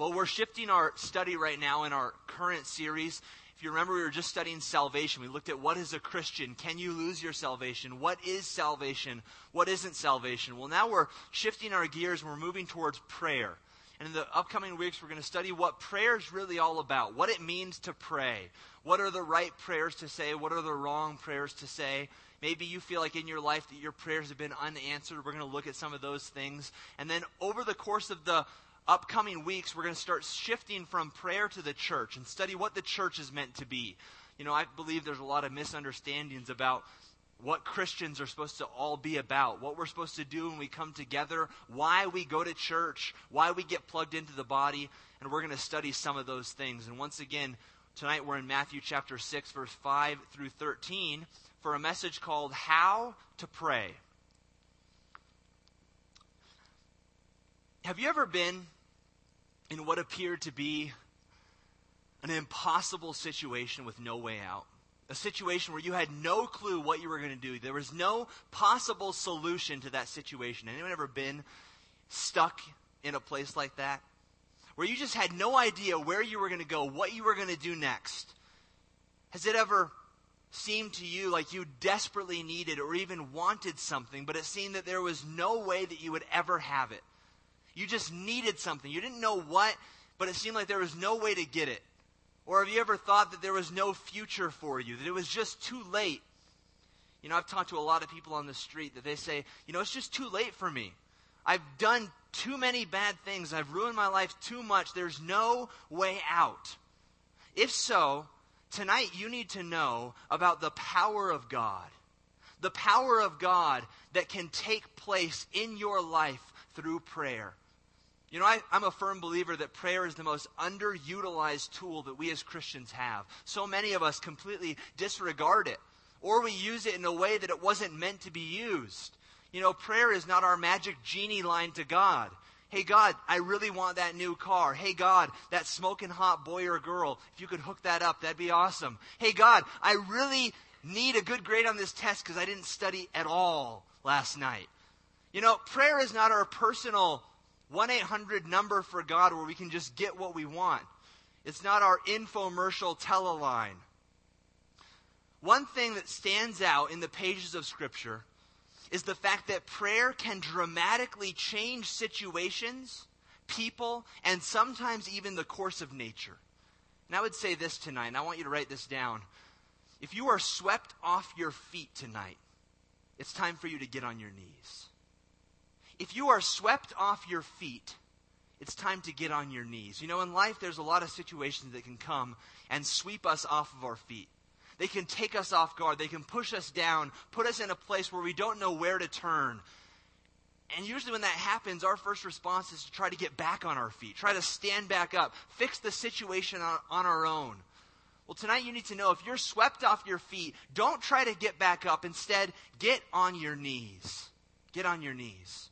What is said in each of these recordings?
Well, we're shifting our study right now in our current series. If you remember, we were just studying salvation. We looked at what is a Christian. Can you lose your salvation? What is salvation? What isn't salvation? Well, now we're shifting our gears and we're moving towards prayer. And in the upcoming weeks, we're going to study what prayer is really all about, what it means to pray. What are the right prayers to say? What are the wrong prayers to say? Maybe you feel like in your life that your prayers have been unanswered. We're going to look at some of those things. And then over the course of the upcoming weeks, we're going to start shifting from prayer to the church and study what the church is meant to be. You know, I believe there's a lot of misunderstandings about what Christians are supposed to all be about, what we're supposed to do when we come together, why we go to church, why we get plugged into the body, and we're going to study some of those things. And once again, tonight we're in Matthew chapter 6, verse 5 through 13 for a message called How to Pray. Have you ever been in what appeared to be an impossible situation with no way out? A situation where you had no clue what you were going to do. There was no possible solution to that situation. Anyone ever been stuck in a place like that? Where you just had no idea where you were going to go, what you were going to do next? Has it ever seemed to you like you desperately needed or even wanted something, but it seemed that there was no way that you would ever have it? You just needed something. You didn't know what, but it seemed like there was no way to get it. Or have you ever thought that there was no future for you, that it was just too late? You know, I've talked to a lot of people on the street that they say, you know, it's just too late for me. I've done too many bad things. I've ruined my life too much. There's no way out. If so, tonight you need to know about the power of God. The power of God that can take place in your life through prayer. You know, I'm a firm believer that prayer is the most underutilized tool that we as Christians have. So many of us completely disregard it, or we use it in a way that it wasn't meant to be used. You know, prayer is not our magic genie line to God. Hey, God, I really want that new car. Hey, God, that smoking hot boy or girl, if you could hook that up, that'd be awesome. Hey, God, I really need a good grade on this test because I didn't study at all last night. You know, prayer is not our personal 1-800 number for God where we can just get what we want. It's not our infomercial teleline. One thing that stands out in the pages of Scripture is the fact that prayer can dramatically change situations, people, and sometimes even the course of nature. And I would say this tonight, and I want you to write this down. If you are swept off your feet tonight, it's time for you to get on your knees. If you are swept off your feet, it's time to get on your knees. You know, in life, there's a lot of situations that can come and sweep us off of our feet. They can take us off guard. They can push us down, put us in a place where we don't know where to turn. And usually when that happens, our first response is to try to get back on our feet, try to stand back up, fix the situation on our own. Well, tonight you need to know if you're swept off your feet, don't try to get back up. Instead, get on your knees. Get on your knees.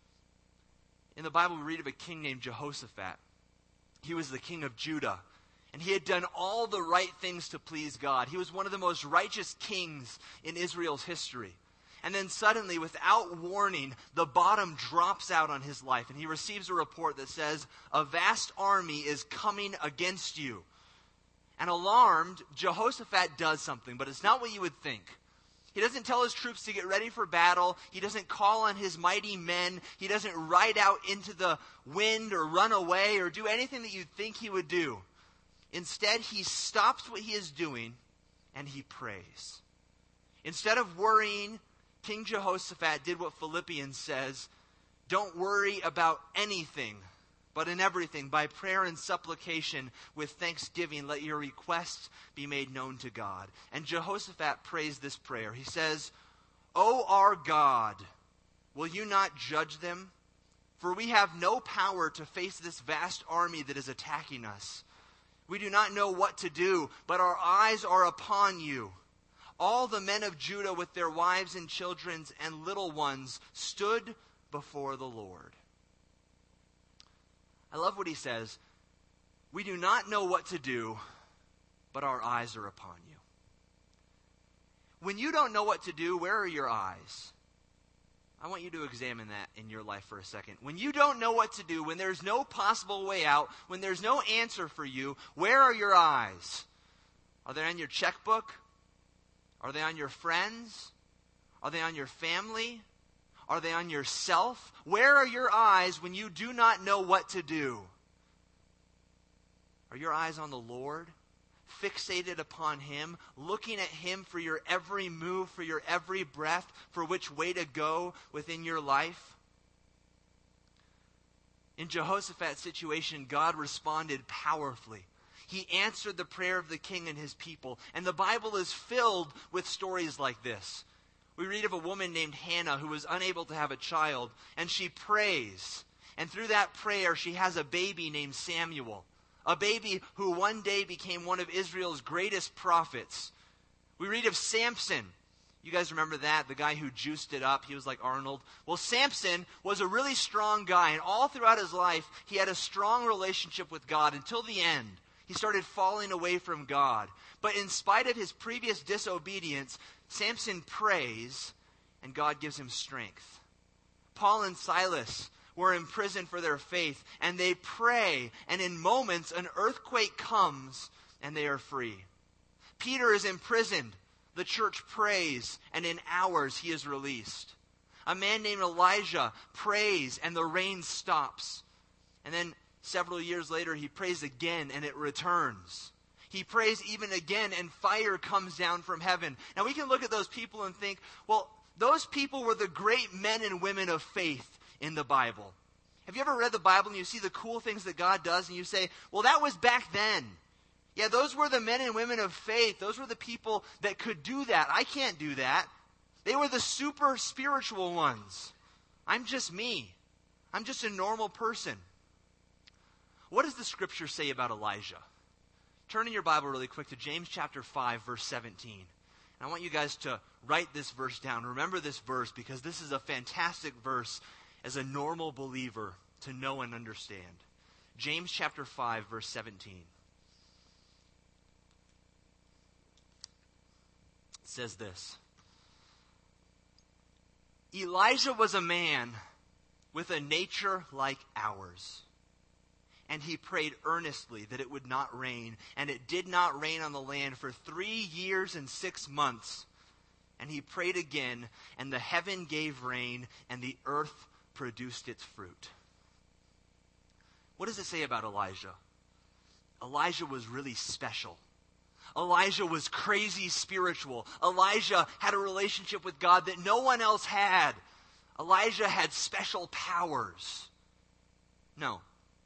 In the Bible, we read of a king named Jehoshaphat. He was the king of Judah, and he had done all the right things to please God. He was one of the most righteous kings in Israel's history. And then suddenly, without warning, the bottom drops out on his life, and he receives a report that says, "A vast army is coming against you." And alarmed, Jehoshaphat does something, but it's not what you would think. He doesn't tell his troops to get ready for battle. He doesn't call on his mighty men. He doesn't ride out into the wind or run away or do anything that you'd think he would do. Instead, he stops what he is doing and he prays. Instead of worrying, King Jehoshaphat did what Philippians says, don't worry about anything, but in everything, by prayer and supplication, with thanksgiving, let your requests be made known to God. And Jehoshaphat prays this prayer. He says, O our God, will you not judge them? For we have no power to face this vast army that is attacking us. We do not know what to do, but our eyes are upon you. All the men of Judah with their wives and children and little ones stood before the Lord. I love what he says. We do not know what to do, but our eyes are upon you. When you don't know what to do, where are your eyes? I want you to examine that in your life for a second. When you don't know what to do, when there's no possible way out, when there's no answer for you, where are your eyes? Are they on your checkbook? Are they on your friends? Are they on your family? Are they on yourself? Where are your eyes when you do not know what to do? Are your eyes on the Lord? Fixated upon Him, looking at Him for your every move, for your every breath, for which way to go within your life? In Jehoshaphat's situation, God responded powerfully. He answered the prayer of the king and his people. And the Bible is filled with stories like this. We read of a woman named Hannah who was unable to have a child, and she prays. And through that prayer, she has a baby named Samuel. A baby who one day became one of Israel's greatest prophets. We read of Samson. You guys remember that? The guy who juiced it up. He was like Arnold. Well, Samson was a really strong guy. And all throughout his life, he had a strong relationship with God until the end. He started falling away from God. But in spite of his previous disobedience, Samson prays, and God gives him strength. Paul and Silas were in prison for their faith, and they pray, and in moments an earthquake comes, and they are free. Peter is imprisoned. The church prays, and in hours he is released. A man named Elijah prays, and the rain stops. And then several years later, he prays again, and it returns. He prays even again, and fire comes down from heaven. Now we can look at those people and think, well, those people were the great men and women of faith in the Bible. Have you ever read the Bible and you see the cool things that God does and you say, well, that was back then. Yeah, those were the men and women of faith. Those were the people that could do that. I can't do that. They were the super spiritual ones. I'm just me. I'm just a normal person. What does the scripture say about Elijah? Turn in your Bible really quick to James chapter 5, verse 17. And I want you guys to write this verse down. Remember this verse because this is a fantastic verse as a normal believer to know and understand. James chapter 5, verse 17. It says this. Elijah was a man with a nature like ours. And he prayed earnestly that it would not rain. And it did not rain on the land for 3 years and 6 months. And he prayed again, and the heaven gave rain, and the earth produced its fruit. What does it say about Elijah? Elijah was really special. Elijah was crazy spiritual. Elijah had a relationship with God that no one else had. Elijah had special powers. No.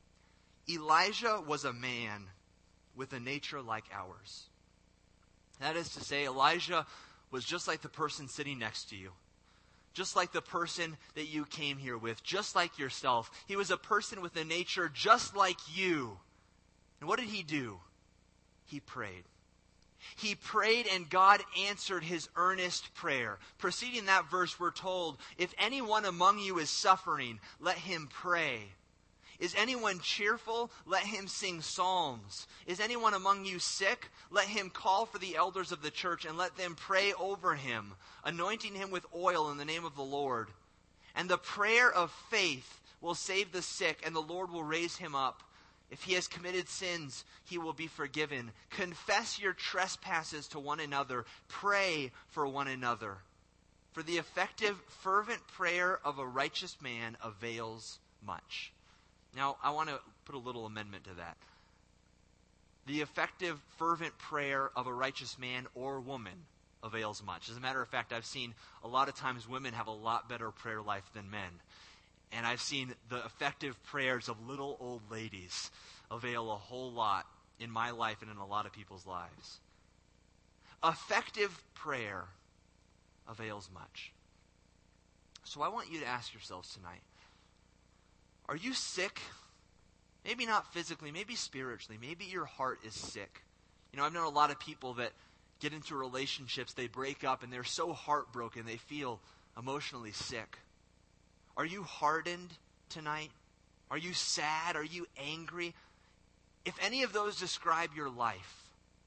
Elijah was a man with a nature like ours. That is to say, Elijah was just like the person sitting next to you. Just like the person that you came here with. Just like yourself. He was a person with a nature just like you. And what did he do? He prayed. He prayed and God answered his earnest prayer. Preceding that verse, we're told, if anyone among you is suffering, let him pray. Is anyone cheerful? Let him sing psalms. Is anyone among you sick? Let him call for the elders of the church and let them pray over him, anointing him with oil in the name of the Lord. And the prayer of faith will save the sick, and the Lord will raise him up. If he has committed sins, he will be forgiven. Confess your trespasses to one another. Pray for one another. For the effective, fervent prayer of a righteous man avails much. Now, I want to put a little amendment to that. The effective, fervent prayer of a righteous man or woman avails much. As a matter of fact, I've seen a lot of times women have a lot better prayer life than men. And I've seen the effective prayers of little old ladies avail a whole lot in my life and in a lot of people's lives. Effective prayer avails much. So I want you to ask yourselves tonight, are you sick? Maybe not physically, maybe spiritually. Maybe your heart is sick. You know, I've known a lot of people that get into relationships, they break up, and they're so heartbroken, they feel emotionally sick. Are you hardened tonight? Are you sad? Are you angry? If any of those describe your life,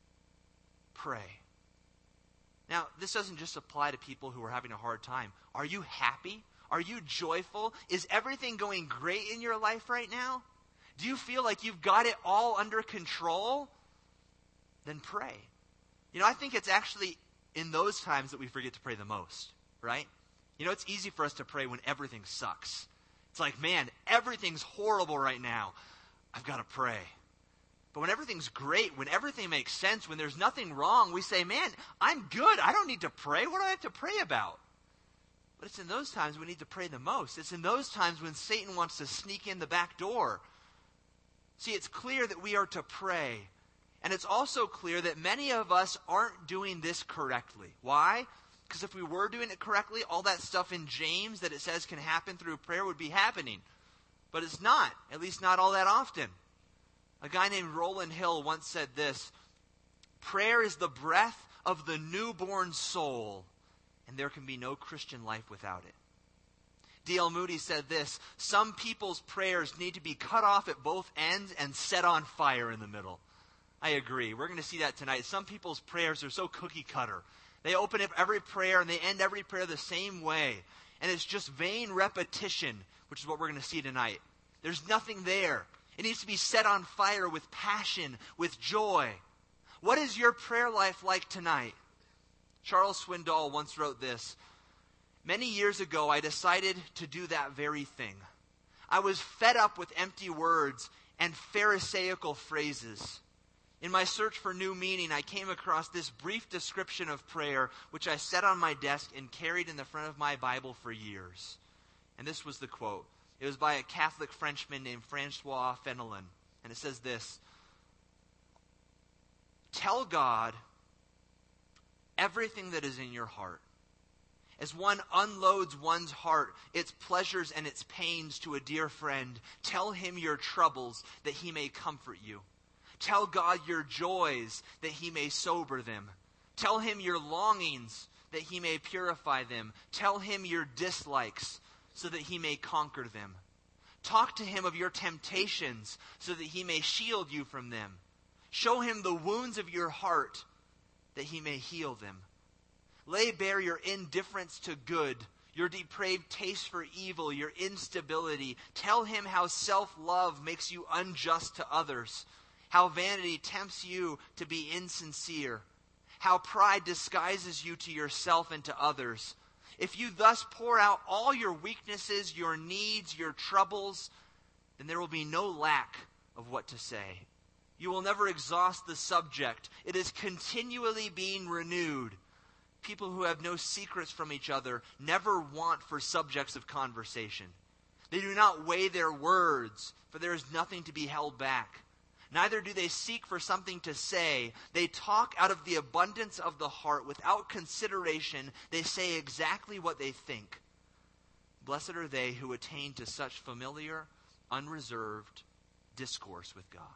pray. Now, this doesn't just apply to people who are having a hard time. Are you happy? Are you joyful? Is everything going great in your life right now? Do you feel like you've got it all under control? Then pray. I think it's actually in those times that we forget to pray the most, right? It's easy for us to pray when everything sucks. It's like, man, everything's horrible right now. I've got to pray. But when everything's great, when everything makes sense, when there's nothing wrong, we say, man, I'm good. I don't need to pray. What do I have to pray about? But it's in those times we need to pray the most. It's in those times when Satan wants to sneak in the back door. See, it's clear that we are to pray. And it's also clear that many of us aren't doing this correctly. Why? Because if we were doing it correctly, all that stuff in James that it says can happen through prayer would be happening. But it's not, at least not all that often. A guy named Roland Hill once said this: prayer is the breath of the newborn soul, and there can be no Christian life without it. D.L. Moody said this: some people's prayers need to be cut off at both ends and set on fire in the middle. I agree. We're going to see that tonight. Some people's prayers are so cookie cutter. They open up every prayer and they end every prayer the same way. And it's just vain repetition, which is what we're going to see tonight. There's nothing there. It needs to be set on fire with passion, with joy. What is your prayer life like tonight? Charles Swindoll once wrote this: many years ago, I decided to do that very thing. I was fed up with empty words and pharisaical phrases. In my search for new meaning, I came across this brief description of prayer, which I set on my desk and carried in the front of my Bible for years. And this was the quote. It was by a Catholic Frenchman named Francois Fenelon. And it says this: tell God everything that is in your heart. As one unloads one's heart, its pleasures and its pains to a dear friend, tell him your troubles that he may comfort you. Tell God your joys that he may sober them. Tell him your longings that he may purify them. Tell him your dislikes so that he may conquer them. Talk to him of your temptations so that he may shield you from them. Show him the wounds of your heart that he may heal them. Lay bare your indifference to good, your depraved taste for evil, your instability. Tell him how self-love makes you unjust to others, how vanity tempts you to be insincere, how pride disguises you to yourself and to others. If you thus pour out all your weaknesses, your needs, your troubles, then there will be no lack of what to say. You will never exhaust the subject. It is continually being renewed. People who have no secrets from each other never want for subjects of conversation. They do not weigh their words, for there is nothing to be held back. Neither do they seek for something to say. They talk out of the abundance of the heart. Without consideration, they say exactly what they think. Blessed are they who attain to such familiar, unreserved discourse with God.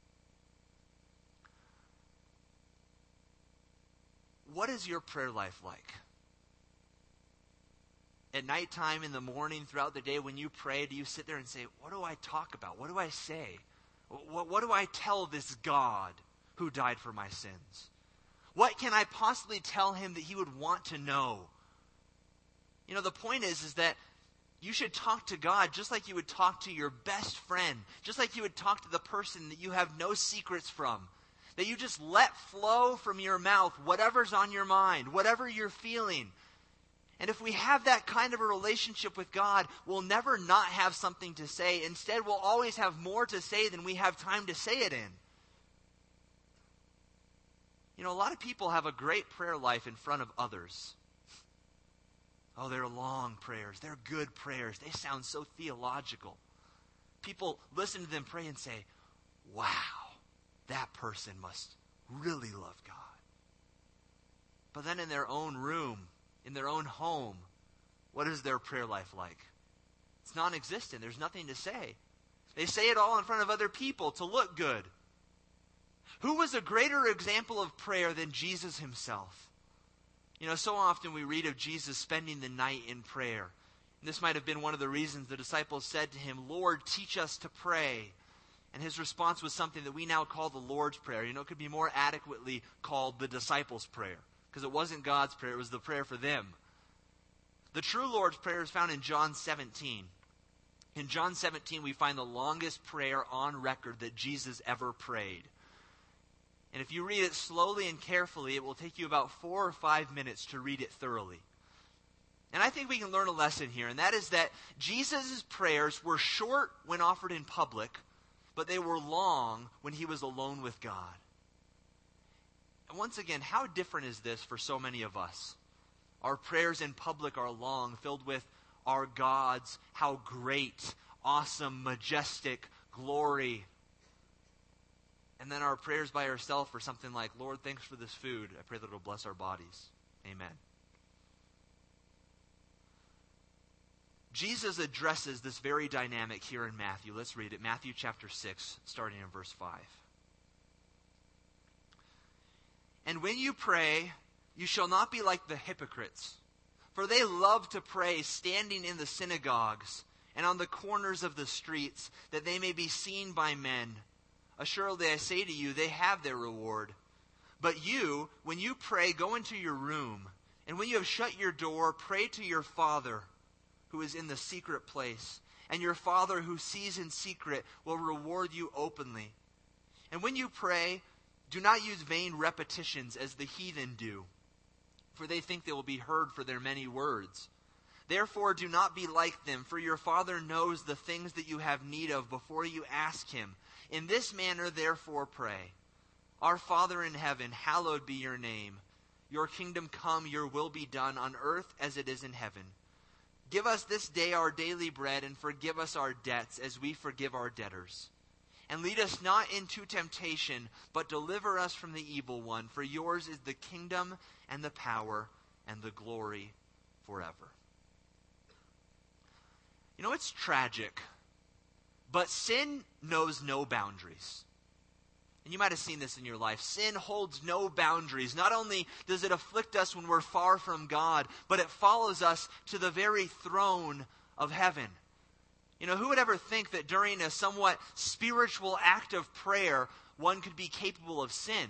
What is your prayer life like? At nighttime, in the morning, throughout the day, when you pray, do you sit there and say, what do I talk about? What do I say? What do I tell this God who died for my sins? What can I possibly tell him that he would want to know? The point is that you should talk to God just like you would talk to your best friend, just like you would talk to the person that you have no secrets from. That you just let flow from your mouth whatever's on your mind, whatever you're feeling. And if we have that kind of a relationship with God, we'll never not have something to say. Instead, we'll always have more to say than we have time to say it in. A lot of people have a great prayer life in front of others. Oh, they're long prayers. They're good prayers. They sound so theological. People listen to them pray and say, wow, that person must really love God. But then in their own room, in their own home, what is their prayer life like? It's non-existent. There's nothing to say. They say it all in front of other people to look good. Who was a greater example of prayer than Jesus himself? So often we read of Jesus spending the night in prayer. And this might have been one of the reasons the disciples said to him, Lord, teach us to pray. And his response was something that we now call the Lord's Prayer. It could be more adequately called the disciples' prayer. Because it wasn't God's prayer, it was the prayer for them. The true Lord's Prayer is found in John 17. In John 17, we find the longest prayer on record that Jesus ever prayed. And if you read it slowly and carefully, it will take you about 4 or 5 minutes to read it thoroughly. And I think we can learn a lesson here, and that is that Jesus' prayers were short when offered in public, but they were long when he was alone with God. And once again, how different is this for so many of us? Our prayers in public are long, filled with our God's, how great, awesome, majestic, glory. And then our prayers by ourselves are something like, Lord, thanks for this food. I pray that it will bless our bodies. Amen. Jesus addresses this very dynamic here in Matthew. Let's read it. Matthew chapter 6, starting in verse 5. And when you pray, you shall not be like the hypocrites, for they love to pray standing in the synagogues and on the corners of the streets, that they may be seen by men. Assuredly, I say to you, they have their reward. But you, when you pray, go into your room, and when you have shut your door, pray to your Father who is in the secret place, and your Father who sees in secret will reward you openly. And when you pray, do not use vain repetitions as the heathen do, for they think they will be heard for their many words. Therefore do not be like them, for your Father knows the things that you have need of before you ask him. In this manner therefore pray. Our Father in heaven, hallowed be your name. Your kingdom come, your will be done on earth as it is in heaven. Give us this day our daily bread, and forgive us our debts as we forgive our debtors. And lead us not into temptation, but deliver us from the evil one. For yours is the kingdom and the power and the glory forever. You know, it's tragic, but sin knows no boundaries. And you might have seen this in your life. Sin holds no boundaries. Not only does it afflict us when we're far from God, but it follows us to the very throne of heaven. You know, who would ever think that during a somewhat spiritual act of prayer, one could be capable of sin?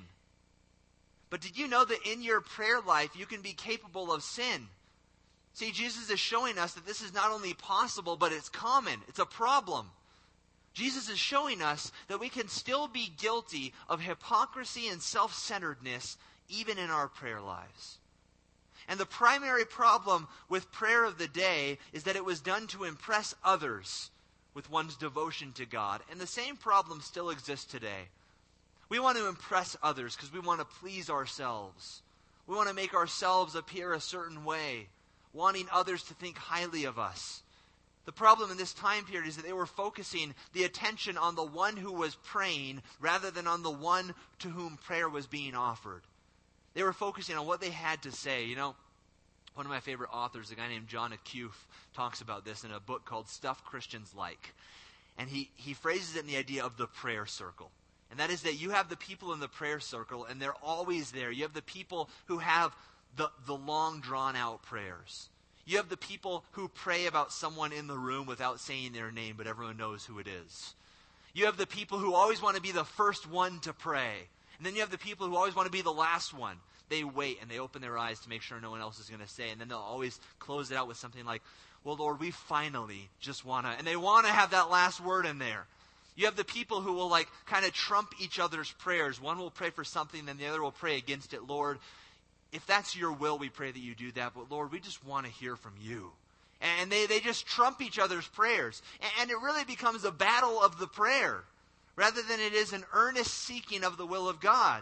But did you know that in your prayer life, you can be capable of sin? See, Jesus is showing us that this is not only possible, but it's common. It's a problem. Jesus is showing us that we can still be guilty of hypocrisy and self-centeredness even in our prayer lives. And the primary problem with prayer of the day is that it was done to impress others with one's devotion to God. And the same problem still exists today. We want to impress others because we want to please ourselves. We want to make ourselves appear a certain way, wanting others to think highly of us. The problem in this time period is that they were focusing the attention on the one who was praying rather than on the one to whom prayer was being offered. They were focusing on what they had to say. You know, one of my favorite authors, a guy named John Acuff, talks about this in a book called Stuff Christians Like. And he phrases it in the idea of the prayer circle. And that is that you have the people in the prayer circle, and they're always there. You have the people who have the long, drawn-out prayers. You have the people who pray about someone in the room without saying their name, but everyone knows who it is. You have the people who always want to be the first one to pray. And then you have the people who always want to be the last one. They wait and they open their eyes to make sure no one else is going to say. And then they'll always close it out with something like, well, Lord, we finally just want to. And they want to have that last word in there. You have the people who will kind of trump each other's prayers. One will pray for something, then the other will pray against it. Lord, if that's your will, we pray that you do that. But Lord, we just want to hear from you. And they just trump each other's prayers. And it really becomes a battle of the prayer rather than it is an earnest seeking of the will of God.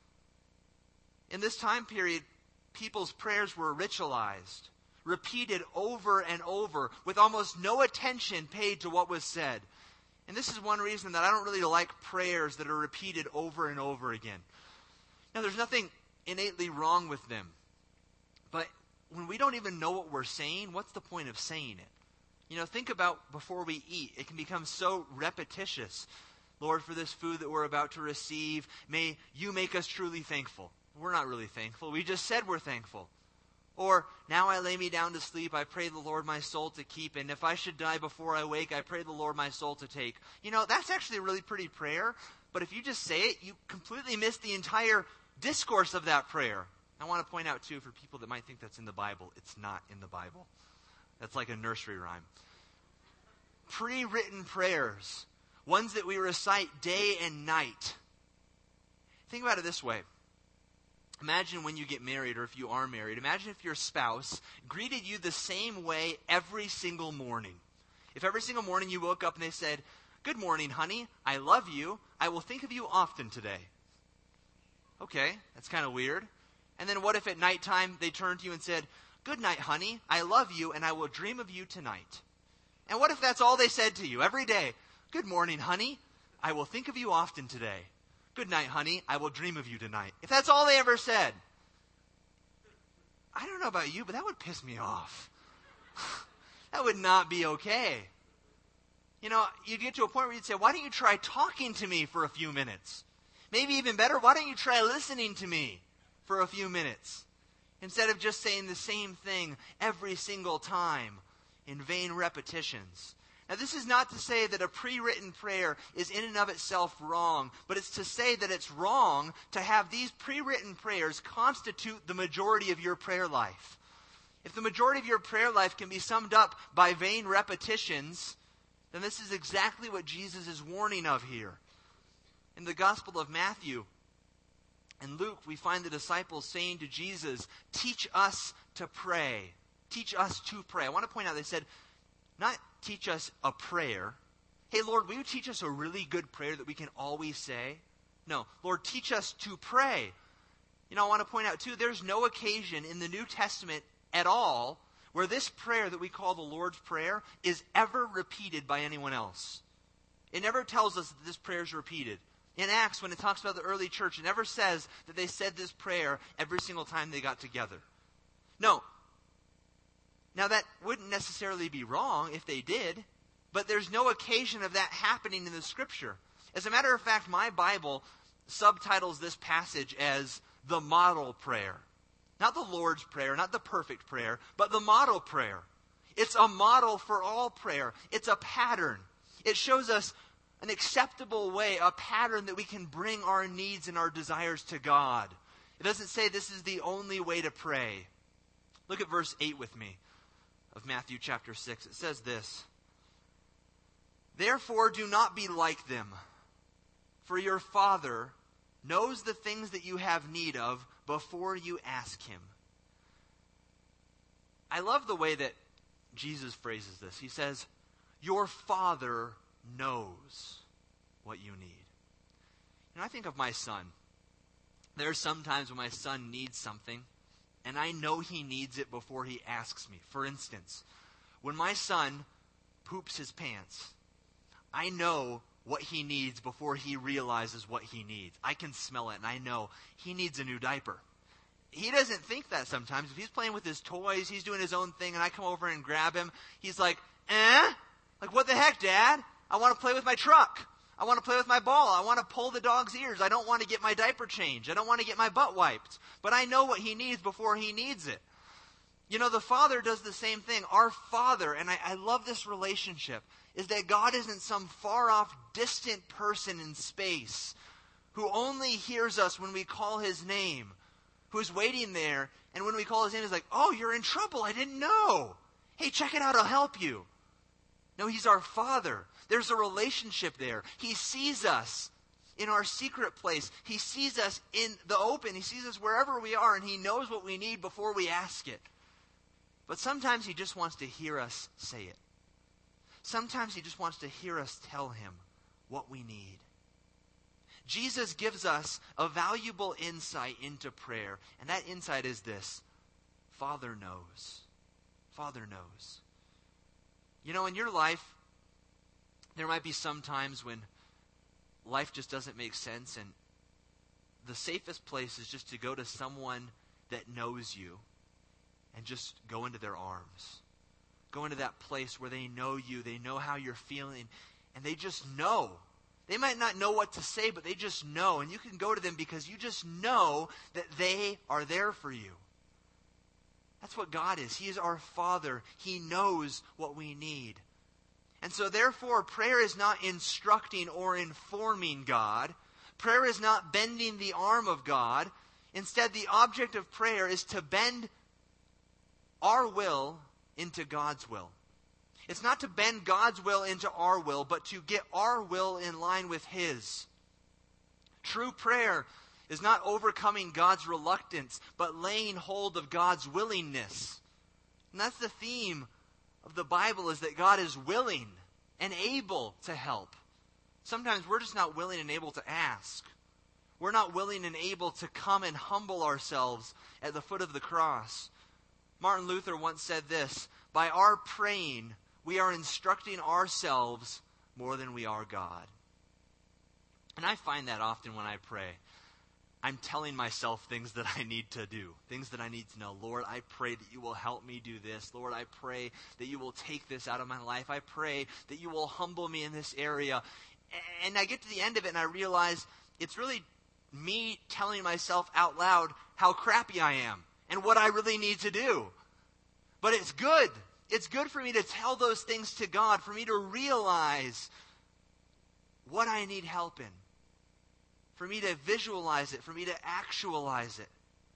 In this time period, people's prayers were ritualized, repeated over and over with almost no attention paid to what was said. And this is one reason that I don't really like prayers that are repeated over and over again. Now, there's nothing innately wrong with them. But when we don't even know what we're saying, what's the point of saying it? You know, think about before we eat. It can become so repetitious. Lord, for this food that we're about to receive, may you make us truly thankful. We're not really thankful. We just said we're thankful. Or, now I lay me down to sleep, I pray the Lord my soul to keep. And if I should die before I wake, I pray the Lord my soul to take. You know, that's actually a really pretty prayer. But if you just say it, you completely miss the entire discourse of that prayer. I want to point out, too, for people that might think that's in the Bible, it's not in the Bible. That's like a nursery rhyme. Pre-written prayers, ones that we recite day and night. Think about it this way. Imagine when you get married, or if you are married, imagine if your spouse greeted you the same way every single morning. If every single morning you woke up and they said, "Good morning, honey. I love you. I will think of you often today." Okay, that's kind of weird. And then what if at nighttime they turned to you and said, "Good night, honey. I love you, and I will dream of you tonight." And what if that's all they said to you every day? "Good morning, honey. I will think of you often today. Good night, honey. I will dream of you tonight." If that's all they ever said, I don't know about you, but that would piss me off. That would not be okay. You know, you'd get to a point where you'd say, "Why don't you try talking to me for a few minutes? Maybe even better, why don't you try listening to me for a few minutes? Instead of just saying the same thing every single time in vain repetitions." Now, this is not to say that a pre-written prayer is in and of itself wrong, but it's to say that it's wrong to have these pre-written prayers constitute the majority of your prayer life. If the majority of your prayer life can be summed up by vain repetitions, then this is exactly what Jesus is warning of here. In the Gospel of Matthew and Luke, we find the disciples saying to Jesus, "Teach us to pray. Teach us to pray." I want to point out, they said, not teach us a prayer. "Hey, Lord, will you teach us a really good prayer that we can always say?" No, "Lord, teach us to pray." You know, I want to point out, too, there's no occasion in the New Testament at all where this prayer that we call the Lord's Prayer is ever repeated by anyone else. It never tells us that this prayer is repeated. In Acts, when it talks about the early church, it never says that they said this prayer every single time they got together. No. Now, that wouldn't necessarily be wrong if they did, but there's no occasion of that happening in the Scripture. As a matter of fact, my Bible subtitles this passage as the model prayer. Not the Lord's Prayer, not the perfect prayer, but the model prayer. It's a model for all prayer. It's a pattern. It shows us an acceptable way, a pattern that we can bring our needs and our desires to God. It doesn't say this is the only way to pray. Look at verse 8 with me of Matthew chapter 6. It says this, "Therefore do not be like them, for your Father knows the things that you have need of before you ask Him." I love the way that Jesus phrases this. He says, "Your Father knows what you need." And I think of my son. There are some times when my son needs something, and I know he needs it before he asks me. For instance, when my son poops his pants, I know what he needs before he realizes what he needs. I can smell it, and I know he needs a new diaper. He doesn't think that sometimes. If he's playing with his toys, he's doing his own thing, and I come over and grab him, he's like, Like, what the heck, Dad? I want to play with my truck. I want to play with my ball. I want to pull the dog's ears. I don't want to get my diaper changed. I don't want to get my butt wiped. But I know what he needs before he needs it. You know, the Father does the same thing. Our Father, and I love this relationship, is that God isn't some far-off, distant person in space who only hears us when we call His name, who's waiting there, and when we call His name, He's like, "Oh, you're in trouble. I didn't know. Hey, check it out. I'll help you." No, He's our Father. There's a relationship there. He sees us in our secret place. He sees us in the open. He sees us wherever we are, and He knows what we need before we ask it. But sometimes He just wants to hear us say it. Sometimes He just wants to hear us tell Him what we need. Jesus gives us a valuable insight into prayer, and that insight is this: Father knows. Father knows. You know, in your life, there might be some times when life just doesn't make sense, and the safest place is just to go to someone that knows you and just go into their arms. Go into that place where they know you, they know how you're feeling, and they just know. They might not know what to say, but they just know, and you can go to them because you just know that they are there for you. That's what God is. He is our Father. He knows what we need. And so therefore, prayer is not instructing or informing God. Prayer is not bending the arm of God. Instead, the object of prayer is to bend our will into God's will. It's not to bend God's will into our will, but to get our will in line with His. True prayer is not overcoming God's reluctance, but laying hold of God's willingness. And that's the theme of the Bible, is that God is willing and able to help. Sometimes we're just not willing and able to ask. We're not willing and able to come and humble ourselves at the foot of the cross. Martin Luther once said this, "By our praying, we are instructing ourselves more than we are God." And I find that often when I pray, I'm telling myself things that I need to do, things that I need to know. Lord, I pray that you will help me do this. Lord, I pray that you will take this out of my life. I pray that you will humble me in this area. And I get to the end of it and I realize it's really me telling myself out loud how crappy I am and what I really need to do. But it's good. It's good for me to tell those things to God, for me to realize what I need help in, for me to visualize it, for me to actualize it.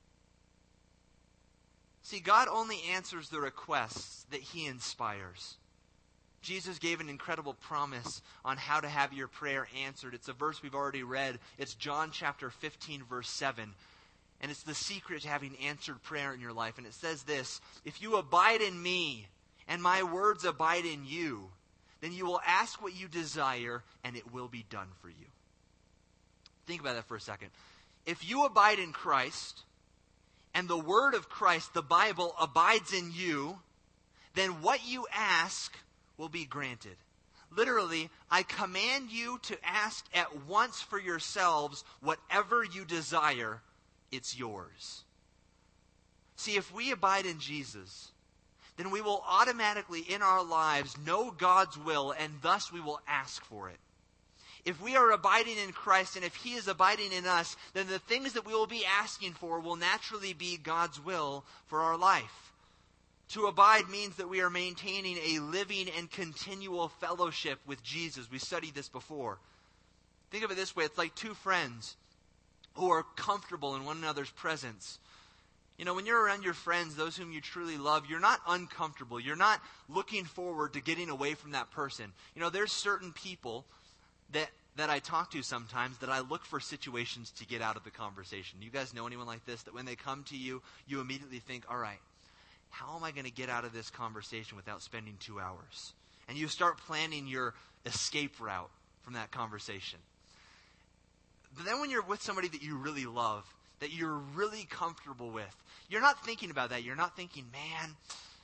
See, God only answers the requests that He inspires. Jesus gave an incredible promise on how to have your prayer answered. It's a verse we've already read. It's John chapter 15, verse 7. And it's the secret to having answered prayer in your life. And it says this, "If you abide in me, and my words abide in you, then you will ask what you desire, and it will be done for you." Think about that for a second. If you abide in Christ, and the word of Christ, the Bible, abides in you, then what you ask will be granted. Literally, I command you to ask at once for yourselves whatever you desire, it's yours. See, if we abide in Jesus, then we will automatically in our lives know God's will, and thus we will ask for it. If we are abiding in Christ and if He is abiding in us, then the things that we will be asking for will naturally be God's will for our life. To abide means that we are maintaining a living and continual fellowship with Jesus. We studied this before. Think of it this way. It's like two friends who are comfortable in one another's presence. You know, when you're around your friends, those whom you truly love, you're not uncomfortable. You're not looking forward to getting away from that person. You know, there's certain people that I talk to sometimes that I look for situations to get out of the conversation. You guys know anyone like this? That when they come to you, you immediately think, all right, how am I going to get out of this conversation without spending 2 hours? And you start planning your escape route from that conversation. But then when you're with somebody that you really love, that you're really comfortable with, you're not thinking about that. You're not thinking, man,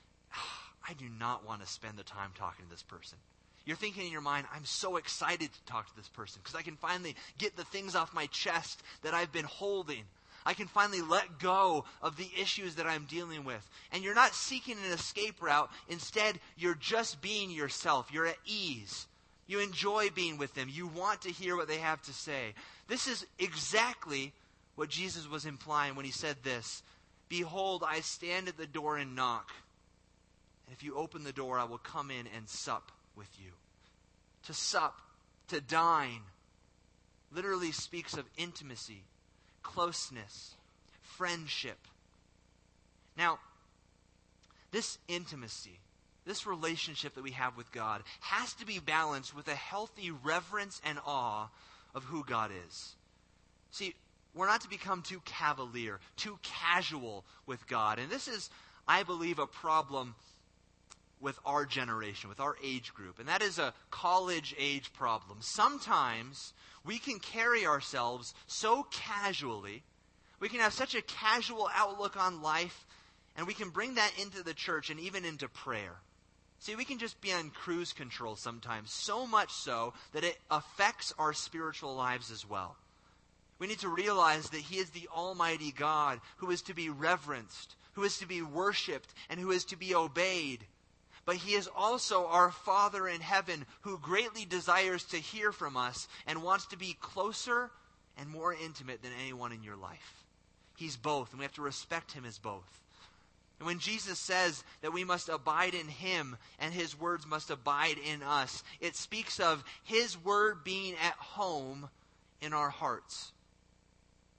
I do not want to spend the time talking to this person. You're thinking in your mind, I'm so excited to talk to this person because I can finally get the things off my chest that I've been holding. I can finally let go of the issues that I'm dealing with. And you're not seeking an escape route. Instead, you're just being yourself. You're at ease. You enjoy being with them. You want to hear what they have to say. This is exactly what Jesus was implying when He said this, "Behold, I stand at the door and knock. And if you open the door, I will come in and sup with you." To sup, to dine, literally speaks of intimacy, closeness, friendship. Now, this intimacy, this relationship that we have with God has to be balanced with a healthy reverence and awe of who God is. See, we're not to become too cavalier, too casual with God. And this is, I believe, a problem with our generation, with our age group. And that is a college age problem. Sometimes we can carry ourselves so casually, we can have such a casual outlook on life, and we can bring that into the church and even into prayer. See, we can just be on cruise control sometimes, so much so that it affects our spiritual lives as well. We need to realize that He is the Almighty God who is to be reverenced, who is to be worshipped, and who is to be obeyed. But He is also our Father in heaven who greatly desires to hear from us and wants to be closer and more intimate than anyone in your life. He's both, and we have to respect Him as both. And when Jesus says that we must abide in Him and His words must abide in us, it speaks of His word being at home in our hearts.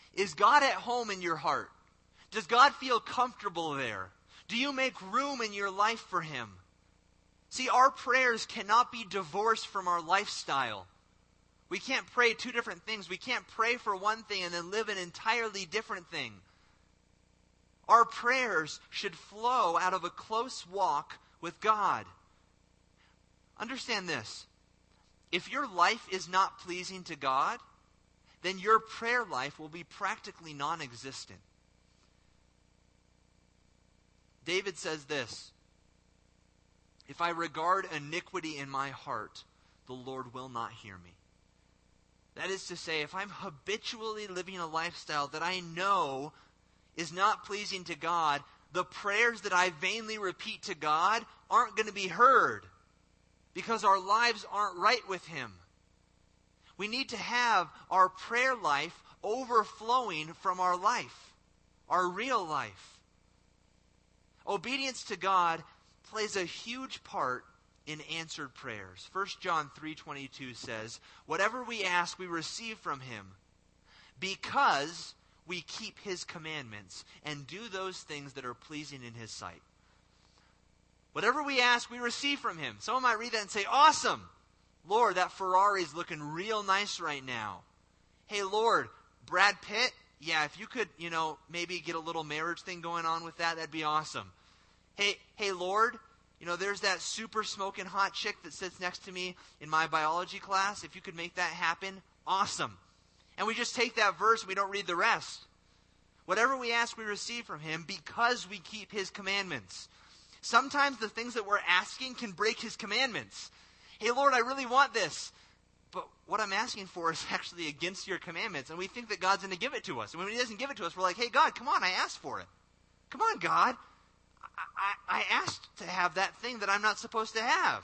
Is God at home in your heart? Does God feel comfortable there? Do you make room in your life for Him? See, our prayers cannot be divorced from our lifestyle. We can't pray two different things. We can't pray for one thing and then live an entirely different thing. Our prayers should flow out of a close walk with God. Understand this. If your life is not pleasing to God, then your prayer life will be practically non-existent. David says this, "If I regard iniquity in my heart, the Lord will not hear me." That is to say, if I'm habitually living a lifestyle that I know is not pleasing to God, the prayers that I vainly repeat to God aren't going to be heard because our lives aren't right with Him. We need to have our prayer life overflowing from our life, our real life. Obedience to God plays a huge part in answered prayers. 1 John 3:22 says, "Whatever we ask, we receive from Him, because we keep His commandments and do those things that are pleasing in His sight." Whatever we ask, we receive from Him. Someone might read that and say, "Awesome! Lord, that Ferrari's looking real nice right now. Hey, Lord, Brad Pitt, yeah, if you could, maybe get a little marriage thing going on with that, that'd be awesome. Hey, Lord, there's that super smoking hot chick that sits next to me in my biology class. If you could make that happen, awesome." And we just take that verse and we don't read the rest. Whatever we ask, we receive from Him because we keep His commandments. Sometimes the things that we're asking can break His commandments. Hey, Lord, I really want this, but what I'm asking for is actually against your commandments. And we think that God's going to give it to us. And when He doesn't give it to us, we're like, "Hey, God, come on, I asked for it. Come on, God. I asked to have that thing that I'm not supposed to have."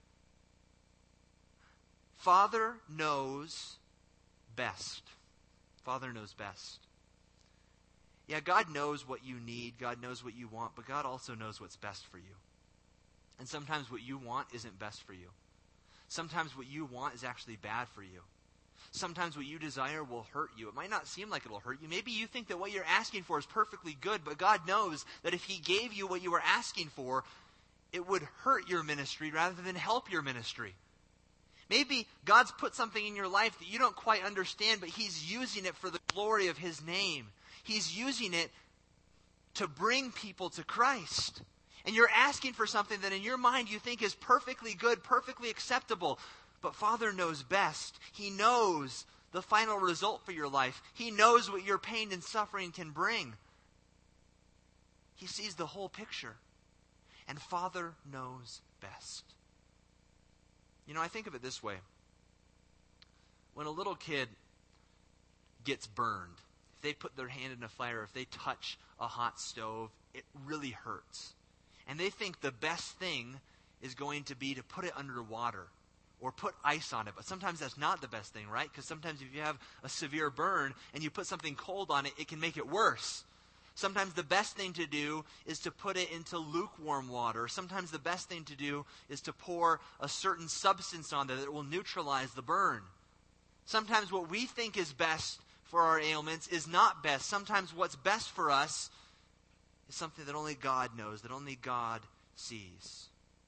Father knows best. Father knows best. Yeah, God knows what you need. God knows what you want. But God also knows what's best for you. And sometimes what you want isn't best for you. Sometimes what you want is actually bad for you. Sometimes what you desire will hurt you. It might not seem like it'll hurt you. Maybe you think that what you're asking for is perfectly good, but God knows that if He gave you what you were asking for, it would hurt your ministry rather than help your ministry. Maybe God's put something in your life that you don't quite understand, but He's using it for the glory of His name. He's using it to bring people to Christ. And you're asking for something that in your mind you think is perfectly good, perfectly acceptable. But Father knows best. He knows the final result for your life. He knows what your pain and suffering can bring. He sees the whole picture. And Father knows best. I think of it this way. When a little kid gets burned, if they put their hand in a fire, if they touch a hot stove, it really hurts. And they think the best thing is going to be to put it under water or put ice on it. But sometimes that's not the best thing, right? Because sometimes if you have a severe burn and you put something cold on it, it can make it worse. Sometimes the best thing to do is to put it into lukewarm water. Sometimes the best thing to do is to pour a certain substance on there that will neutralize the burn. Sometimes what we think is best for our ailments is not best. Sometimes what's best for us is something that only God knows, that only God sees.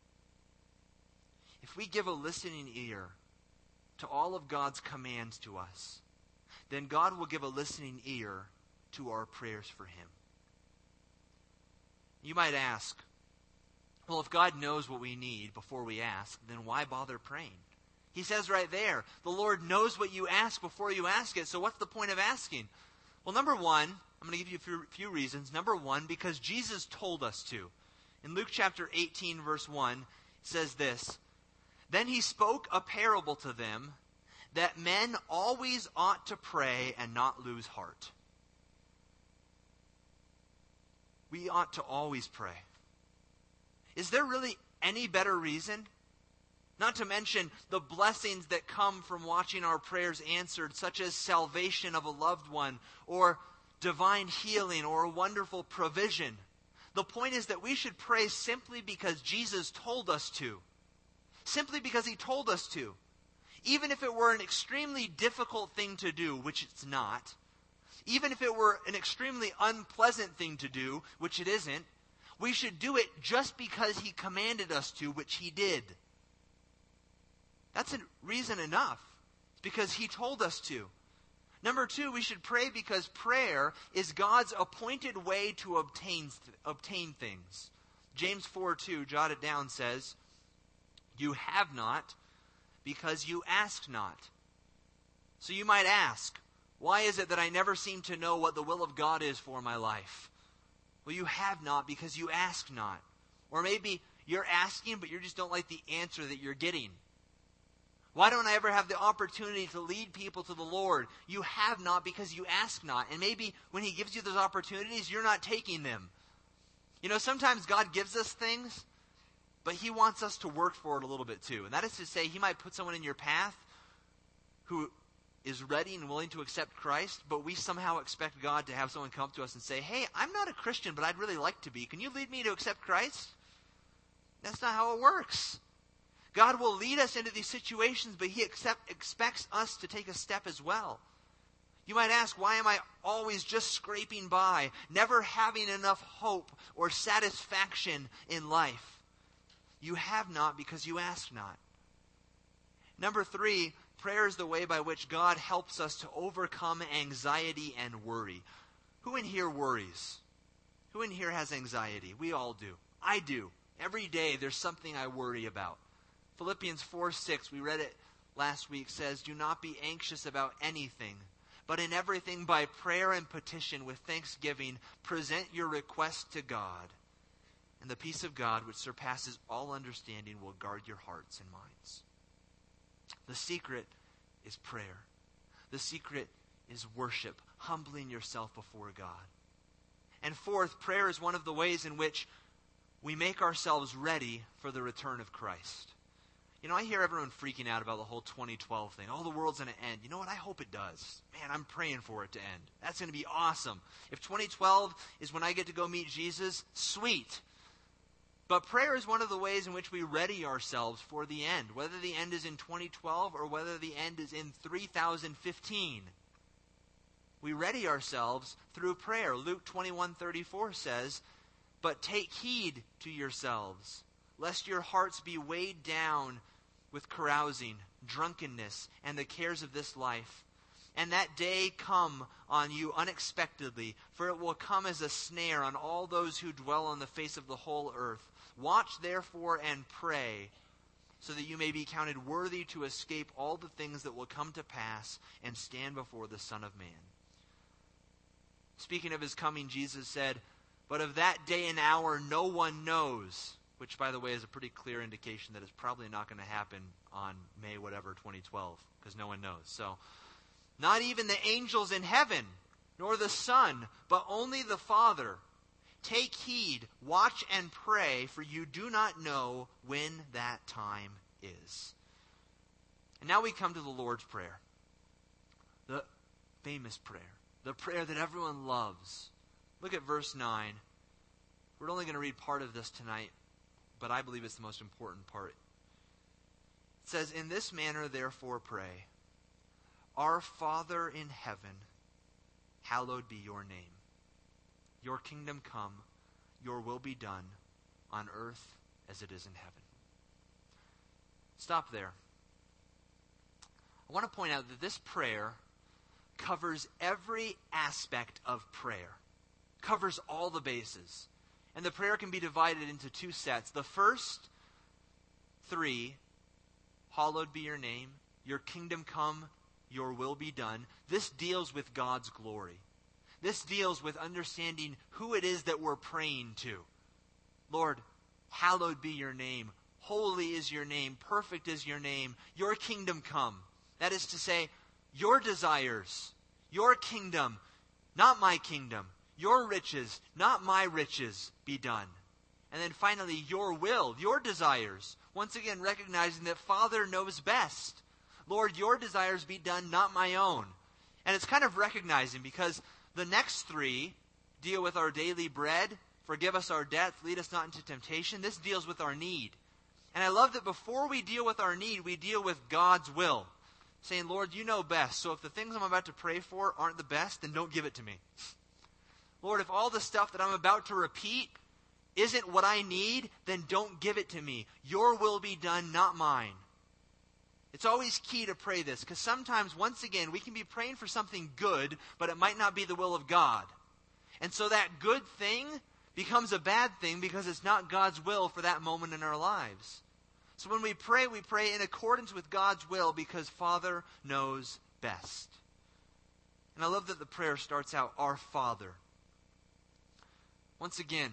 If we give a listening ear to all of God's commands to us, then God will give a listening ear to our prayers for Him. You might ask, well, if God knows what we need before we ask, then why bother praying? He says right there, the Lord knows what you ask before you ask it, so what's the point of asking? Well, number one, I'm going to give you a few reasons. Number one, because Jesus told us to. In Luke chapter 18, verse 1, it says this, "Then He spoke a parable to them, that men always ought to pray and not lose heart." We ought to always pray. Is there really any better reason? Not to mention the blessings that come from watching our prayers answered, such as salvation of a loved one, or divine healing, or a wonderful provision. The point is that we should pray simply because Jesus told us to. Simply because He told us to. Even if it were an extremely difficult thing to do, which it's not, even if it were an extremely unpleasant thing to do, which it isn't, we should do it just because he commanded us to, which he did. That's a reason enough. It's because he told us to. Number 2, we should pray because prayer is God's appointed way to obtain things. James 4:2, jot it down, says, "You have not because you ask not." So you might ask, why is it that I never seem to know what the will of God is for my life? Well, you have not because you ask not. Or maybe you're asking, but you just don't like the answer that you're getting. Why don't I ever have the opportunity to lead people to the Lord? You have not because you ask not. And maybe when he gives you those opportunities, you're not taking them. You know, sometimes God gives us things, but he wants us to work for it a little bit too. And that is to say, he might put someone in your path who is ready and willing to accept Christ, but we somehow expect God to have someone come up to us and say, "Hey, I'm not a Christian, but I'd really like to be. Can you lead me to accept Christ?" That's not how it works. God will lead us into these situations, but he expects us to take a step as well. You might ask, why am I always just scraping by, never having enough hope or satisfaction in life? You have not because you ask not. Number 3, prayer is the way by which God helps us to overcome anxiety and worry. Who in here worries? Who in here has anxiety? We all do. I do. Every day there's something I worry about. Philippians 4:6, we read it last week, says, "Do not be anxious about anything, but in everything by prayer and petition with thanksgiving, present your requests to God. And the peace of God, which surpasses all understanding, will guard your hearts and minds." The secret is prayer. The secret is worship, humbling yourself before God. And 4th, prayer is one of the ways in which we make ourselves ready for the return of Christ. You know, I hear everyone freaking out about the whole 2012 thing. Oh, the world's going to end. You know what? I hope it does. Man, I'm praying for it to end. That's going to be awesome. If 2012 is when I get to go meet Jesus, sweet. But prayer is one of the ways in which we ready ourselves for the end, whether the end is in 2012 or whether the end is in 3015. We ready ourselves through prayer. Luke 21:34 says, "But take heed to yourselves, lest your hearts be weighed down with carousing, drunkenness, and the cares of this life, and that day come on you unexpectedly, for it will come as a snare on all those who dwell on the face of the whole earth. Watch therefore and pray, so that you may be counted worthy to escape all the things that will come to pass and stand before the Son of Man." Speaking of his coming, Jesus said, "But of that day and hour no one knows," which, by the way, is a pretty clear indication that it's probably not going to happen on May whatever 2012, because no one knows. So, "Not even the angels in heaven, nor the Son, but only the Father. Take heed, watch and pray, for you do not know when that time is." And now we come to the Lord's Prayer, the famous prayer, the prayer that everyone loves. Look at verse 9. We're only going to read part of this tonight, but I believe it's the most important part. It says, "In this manner therefore pray, Our Father in heaven, hallowed be your name. Your kingdom come, your will be done, on earth as it is in heaven." Stop there. I want to point out that this prayer covers every aspect of prayer, covers all the bases. And the prayer can be divided into 2 sets. The first 3, hallowed be your name, your kingdom come, your will be done. This deals with God's glory. This deals with understanding who it is that we're praying to. Lord, hallowed be your name. Holy is your name. Perfect is your name. Your kingdom come. That is to say, your desires, your kingdom, not my kingdom. Your riches, not my riches, be done. And then finally, your will, your desires. Once again, recognizing that Father knows best. Lord, your desires be done, not my own. And it's kind of recognizing because the next 3 deal with our daily bread, forgive us our debts, lead us not into temptation. This deals with our need. And I love that before we deal with our need, we deal with God's will. saying, Lord, you know best. So if the things I'm about to pray for aren't the best, then don't give it to me. Lord, if all the stuff that I'm about to repeat isn't what I need, then don't give it to me. Your will be done, not mine. It's always key to pray this, because sometimes, once again, we can be praying for something good, but it might not be the will of God. And so that good thing becomes a bad thing because it's not God's will for that moment in our lives. So when we pray in accordance with God's will because Father knows best. And I love that the prayer starts out, Our Father. Once again,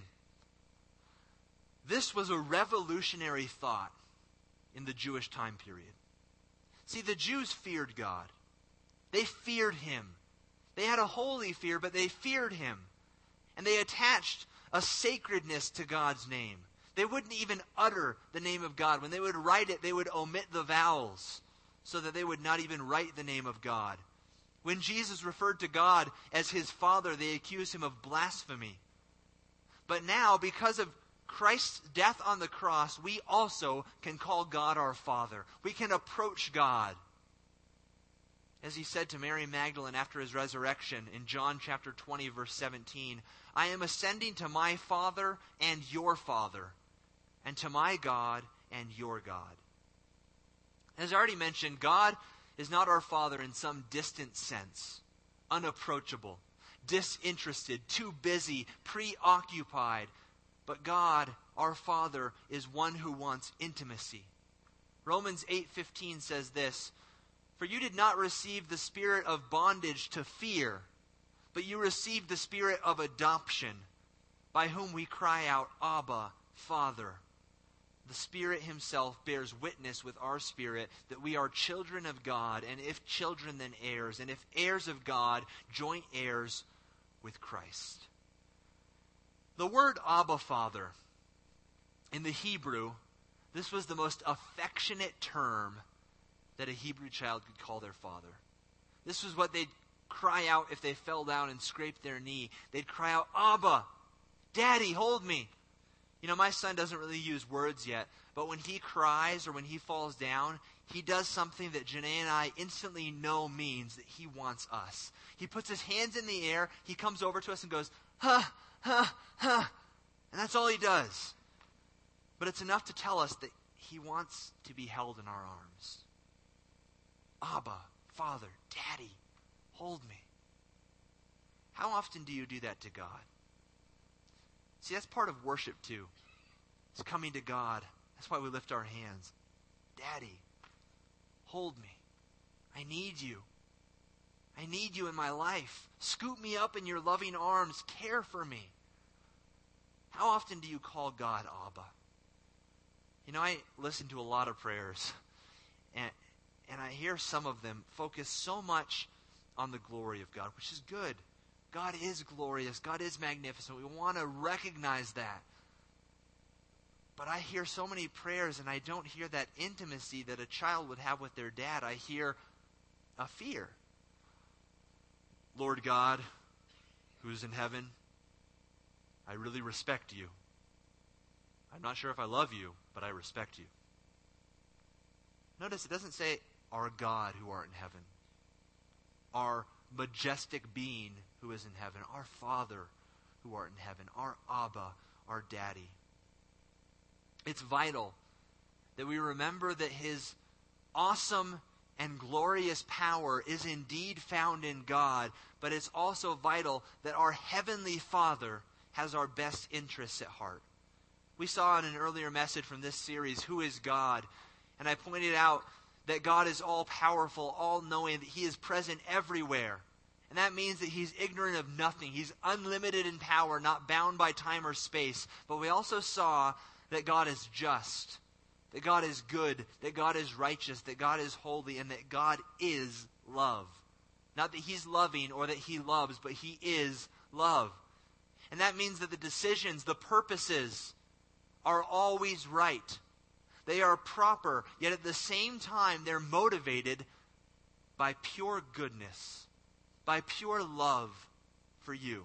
this was a revolutionary thought in the Jewish time period. See, the Jews feared God. They feared Him. They had a holy fear, but they feared Him. And they attached a sacredness to God's name. They wouldn't even utter the name of God. When they would write it, they would omit the vowels so that they would not even write the name of God. When Jesus referred to God as His Father, they accused Him of blasphemy. But now, because of Christ's death on the cross, we also can call God our Father. We can approach God. As He said to Mary Magdalene after His resurrection in John chapter 20, verse 17, I am ascending to my Father and your Father, and to my God and your God. As I already mentioned, God is not our Father in some distant sense, unapproachable, disinterested, too busy, preoccupied. But God, our Father, is one who wants intimacy. Romans 8:15 says this, For you did not receive the spirit of bondage to fear, but you received the spirit of adoption, by whom we cry out, Abba, Father. The Spirit Himself bears witness with our spirit that we are children of God, and if children, then heirs, and if heirs of God, joint heirs with Christ. The word Abba, Father, in the Hebrew, this was the most affectionate term that a Hebrew child could call their father. This was what they'd cry out if they fell down and scraped their knee. They'd cry out, Abba, Daddy, hold me. You know, my son doesn't really use words yet, but when he cries or when he falls down, he does something that Janae and I instantly know means that he wants us. He puts his hands in the air, he comes over to us and goes, ha, ha, ha. And that's all he does. But it's enough to tell us that he wants to be held in our arms. Abba, Father, Daddy, hold me. How often do you do that to God? See, that's part of worship too. It's coming to God. That's why we lift our hands. Daddy, hold me. I need you. I need you in my life. Scoop me up in your loving arms. Care for me. How often do you call God Abba? You know, I listen to a lot of prayers, and I hear some of them focus so much on the glory of God, which is good. God is glorious. God is magnificent. We want to recognize that. But I hear so many prayers, and I don't hear that intimacy that a child would have with their dad. I hear a fear. Lord God, who's in heaven, I really respect you. I'm not sure if I love you, but I respect you. Notice it doesn't say, our God who art in heaven. Our majestic being who is in heaven. Our Father who art in heaven. Our Abba, our Daddy. It's vital that we remember that His awesome and glorious power is indeed found in God, but it's also vital that our Heavenly Father has our best interests at heart. We saw in an earlier message from this series, Who is God? And I pointed out that God is all-powerful, all-knowing, that He is present everywhere. And that means that He's ignorant of nothing. He's unlimited in power, not bound by time or space. But we also saw that God is just, that God is good, that God is righteous, that God is holy, and that God is love. Not that He's loving or that He loves, but He is love. And that means that the decisions, the purposes, are always right. They are proper, yet at the same time they're motivated by pure goodness, by pure love for you.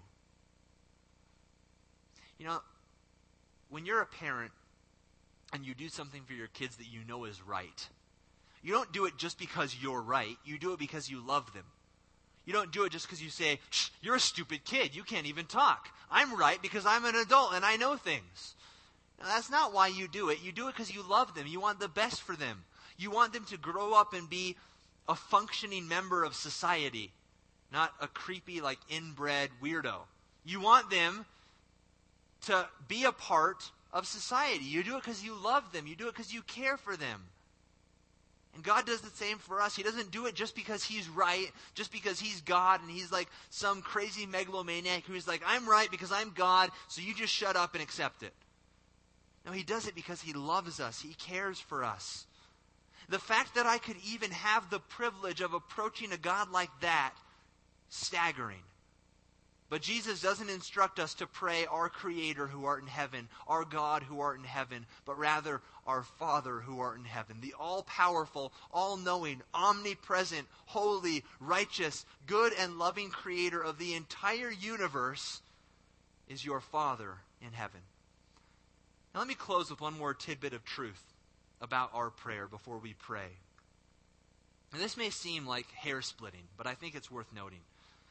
You know, when you're a parent and you do something for your kids that you know is right, You don't do it just because you're right. You do it because you love them. You don't do it just because you say, "Shh, you're a stupid kid. You can't even talk. I'm right because I'm an adult and I know things." Now, that's not why you do it. You do it because you love them. You want the best for them. You want them to grow up and be a functioning member of society, not a creepy, inbred weirdo. You want them to be a part of society. You do it because you love them. You do it because you care for them. And God does the same for us. He doesn't do it just because He's right, just because He's God, and He's like some crazy megalomaniac who's like, "I'm right because I'm God, so you just shut up and accept it." No, He does it because He loves us. He cares for us. The fact that I could even have the privilege of approaching a God like that, staggering. But Jesus doesn't instruct us to pray, "Our Creator who art in heaven, our God who art in heaven," but rather, "Our Father who art in heaven." The all-powerful, all-knowing, omnipresent, holy, righteous, good and loving Creator of the entire universe is your Father in heaven. Now let me close with one more tidbit of truth about our prayer before we pray. And this may seem like hair-splitting, but I think it's worth noting.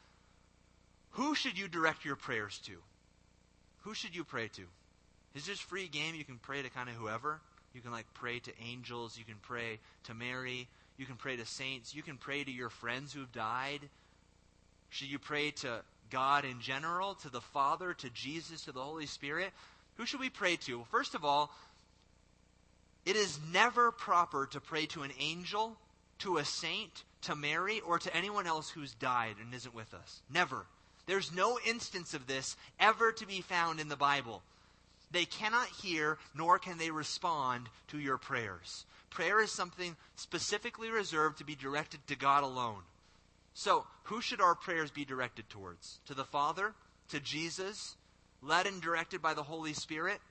Who should you direct your prayers to? Who should you pray to? Is this free game? You can pray to kind of whoever. You can pray to angels. You can pray to Mary. You can pray to saints. You can pray to your friends who've died. Should you pray to God in general, to the Father, to Jesus, to the Holy Spirit? Who should we pray to? Well, first of all, it is never proper to pray to an angel, to a saint, to Mary, or to anyone else who's died and isn't with us. Never. There's no instance of this ever to be found in the Bible. They cannot hear, nor can they respond to your prayers. Prayer is something specifically reserved to be directed to God alone. So, who should our prayers be directed towards? To the Father? To Jesus? Led and directed by the Holy Spirit?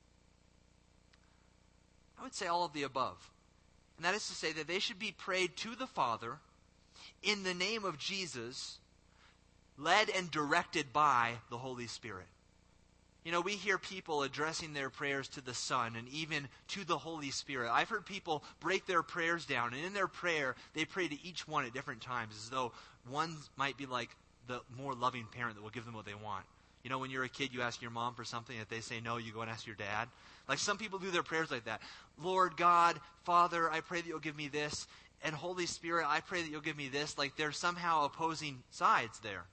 I would say all of the above. And that is to say that they should be prayed to the Father in the name of Jesus, led and directed by the Holy Spirit. You know, we hear people addressing their prayers to the Son and even to the Holy Spirit. I've heard people break their prayers down, and in their prayer, they pray to each one at different times, as though one might be like the more loving parent that will give them what they want. You know, when you're a kid, you ask your mom for something. If they say no, you go and ask your dad. Some people do their prayers like that. "Lord God, Father, I pray that you'll give me this. And Holy Spirit, I pray that you'll give me this." They're somehow opposing sides there.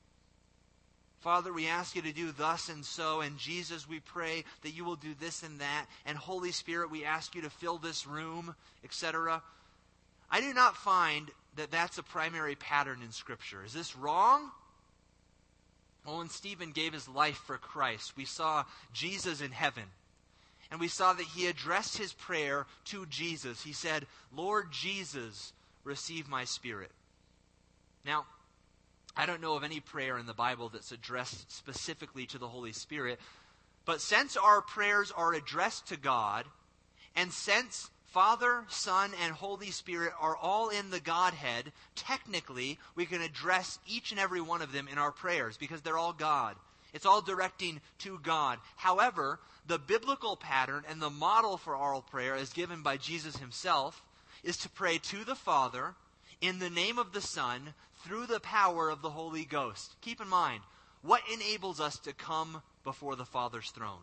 "Father, we ask you to do thus and so. And Jesus, we pray that you will do this and that. And Holy Spirit, we ask you to fill this room," etc. I do not find that that's a primary pattern in Scripture. Is this wrong? Well, when Stephen gave his life for Christ, we saw Jesus in heaven. And we saw that he addressed his prayer to Jesus. He said, "Lord Jesus, receive my spirit." Now, I don't know of any prayer in the Bible that's addressed specifically to the Holy Spirit. But since our prayers are addressed to God, and since Father, Son, and Holy Spirit are all in the Godhead, technically, we can address each and every one of them in our prayers because they're all God. It's all directing to God. However, the biblical pattern and the model for oral prayer, as given by Jesus himself, is to pray to the Father in the name of the Son through the power of the Holy Ghost. Keep in mind, what enables us to come before the Father's throne?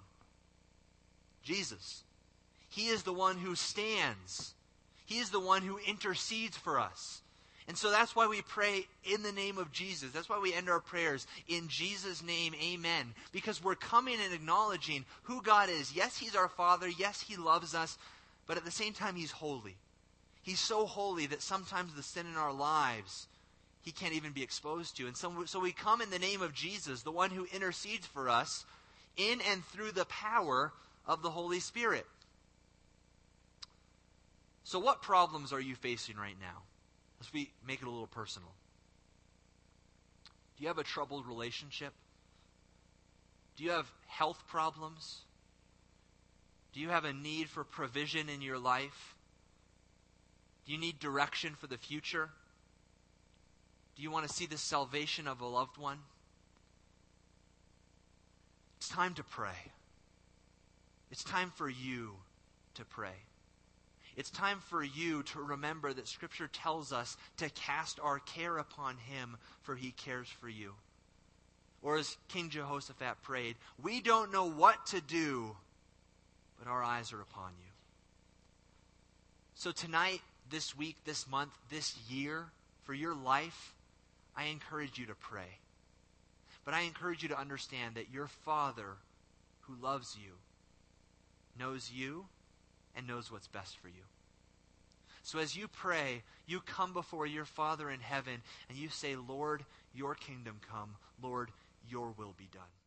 Jesus. He is the one who stands. He is the one who intercedes for us. And so that's why we pray in the name of Jesus. That's why we end our prayers in Jesus' name, amen. Because we're coming and acknowledging who God is. Yes, He's our Father. Yes, He loves us. But at the same time, He's holy. He's so holy that sometimes the sin in our lives, He can't even be exposed to. And so we come in the name of Jesus, the one who intercedes for us, in and through the power of the Holy Spirit. So what problems are you facing right now? As we make it a little personal. Do you have a troubled relationship? Do you have health problems? Do you have a need for provision in your life? Do you need direction for the future? Do you want to see the salvation of a loved one? It's time to pray. It's time for you to pray. It's time for you to remember that Scripture tells us to cast our care upon him, for he cares for you. Or as King Jehoshaphat prayed, we don't know what to do, but our eyes are upon you. So tonight, this week, this month, this year, for your life, I encourage you to pray. But I encourage you to understand that your Father, who loves you and knows what's best for you. So as you pray, you come before your Father in heaven and you say, Lord, your kingdom come. Lord, your will be done.